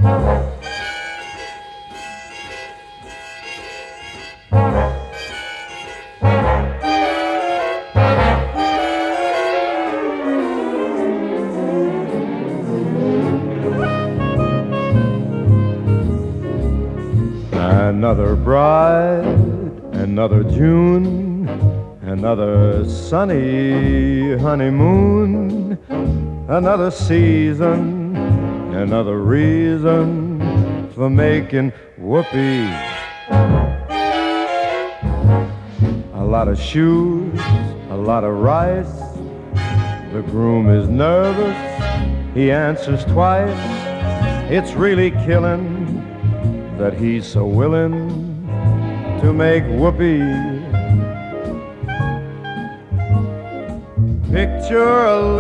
Another bride, another June, another sunny honeymoon, another season, another reason for making whoopee. A lot of shoes, a lot of rice. The groom is nervous, he answers twice. It's really killing that he's so willing to make whoopee. Picture a